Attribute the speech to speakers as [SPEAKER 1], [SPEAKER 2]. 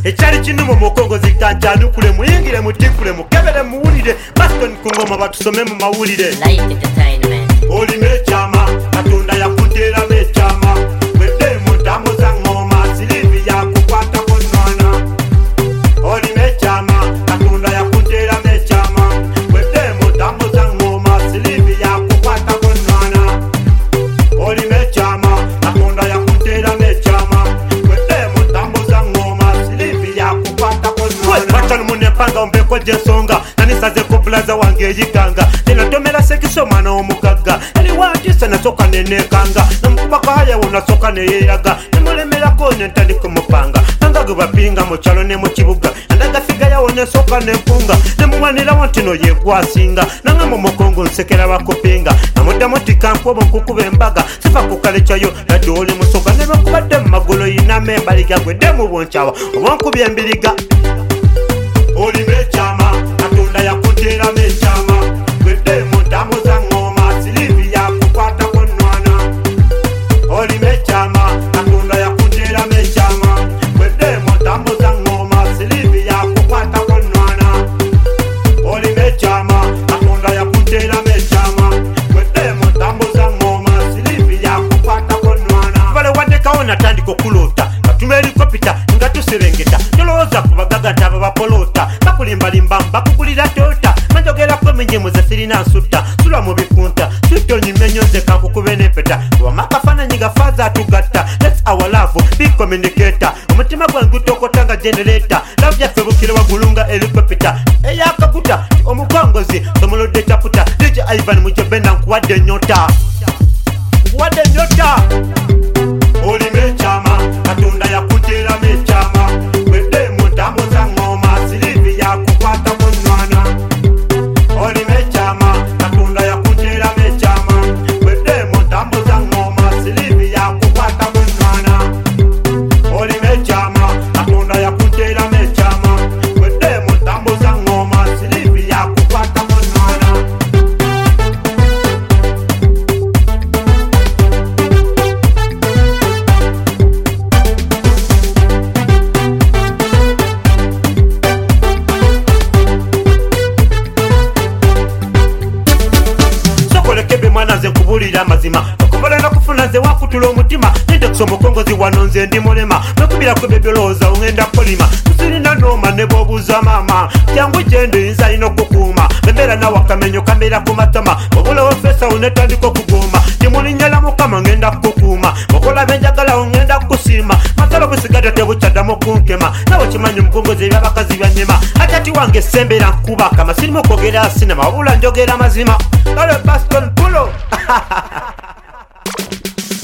[SPEAKER 1] ekyali kinumu mukongo zikanjanukule muyingire mutikule mukebere muwulire Baston kungoma batusome mu mawulire olime ekyama Katonda yakuteera ekyama wedde mutamu za ngoma silivi yakukwata konwana olime ekyama Katonda yakuteera ekyama wedde mutamu za ngoma silivi yakukwata konwana olime ekyama Katonda yakuteera ekyama wedde mutamu za ngoma silivi yakukwata konwana watano munepanga ombeko jesonga nanisaze kopulaza wange eyiganga ninatomera sekiso mwana omugagga eli wantisa nasoka nenekanga namukubaka haya unasoka neyeraga nemulemerako nentandika mupanga nangago bapinga mukyalo ne mukibuga andagafiga yawo nesoka nempunga nemuwanira wantino yegwasinga nanga mumukongo nsekera bakupinga namuddamu tikampobo nkukuba embaga sifa kukalecayo nadde oli musoka nebakubadde mumagolo yinama embaliga gwedde mu bwonkyawa obwonkubya embiriga olime ekyama Katonda yakuteera ekyama wedde mutamu za ngoma silivi yakukwata konwana olime ekyama Katonda yakuteera ekyama wedde mutamu za ngoma silivi yakukwata konwana olime ekyama Katonda yakuteera ekyama wedde mutamu za ngoma silivi yakukwata konwana bale wadekawo natandika okulota batuma helikopita nga tuserengeta tolowooza kubagaga ntaba bapolota bakulimbalimba bakugulira tota manjogerako eminyemu ze sirina nsutta sula mu bikunta suttonyimenyo nze kankukube n'empeta wamakafaananyi gafaaza atugatta lets our love big communicator omutima gwange gutokota nga generator love yaffe bukire wagulunga helikopita eyakaguta omukongozi somulodde chaputa dj ivan mujebenda nkuwadde ennyota olime ekyama Katonda yakuteera ekyama wedde mutamu za ngoma silivi yakukwata konwana olime ekyama Katonda yakuteera ekyama wedde mutamu za ngoma silivi yakukwata konwana olime ekyama Katonda yakuteera ekyama wedde mutamu za ngoma silivi yakukwata konwana mwana nze nkubulira amazima okubola nakufuna nze wakutula omutima nende kusoma omukongozi wano nze ndi mulema nokubirako byebyolowooza ongenda polima tusirina nooma ne bw'obuuza maama jangu gyendi nze alina okukuuma bembeera nawe akamenyo kambeera ku matama obulawo feesawo netandika okuguma timulinyala mukama ngenda kukukuuma okola benjagalawo ngenda kukusiima masalo busigadde tebukyaddamu kunkema nawe kimanyi omukongozi ebyabakazi byanyema atati wange essembeera nkubaka masirimu okwogera sinema wabula njogera mazima kale Baston pulo